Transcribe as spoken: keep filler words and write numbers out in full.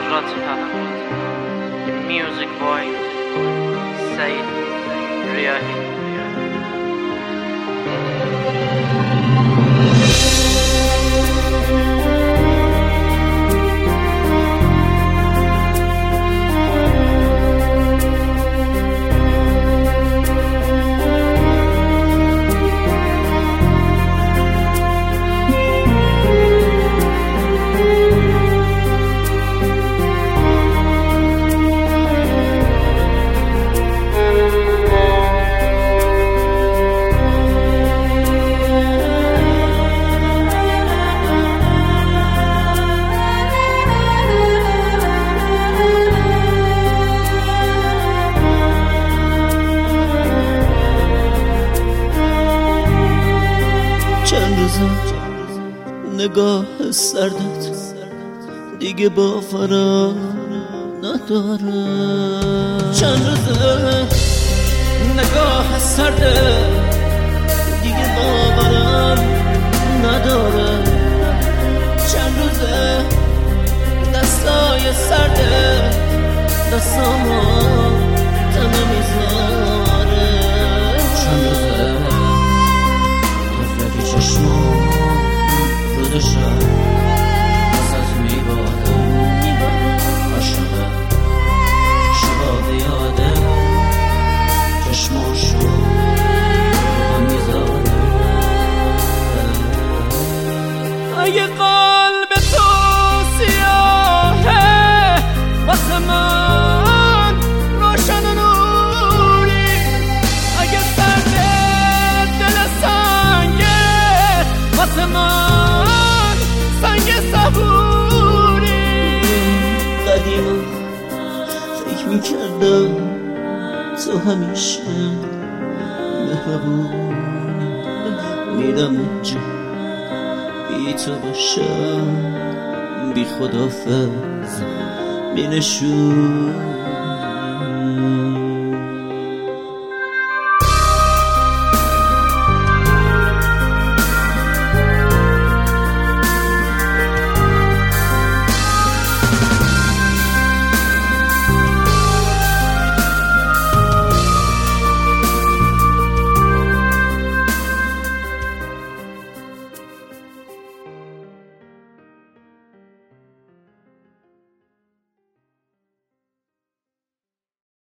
Ratiha. Music boy Said Riyahi. چند روزه نگاه سردت دیگه باورم نداره. چند روزه نگاه سردت دیگه باورم نداره. چند روزه دستای سردت دستامو تنه میذاره. چند روزه چشمام رودشم ازت میبارم عاشقه شباب یاده چشماشو رو میذارم. اگه قلب تو سیاهه واسه من روشن و نوری. اگه سرده دل سنگه واسه من سنگ صبوری. قدیما فکر میکردم تو همیشه مهربونی. میرم اونجا بی تو باشم بی خدافظ می نشونی.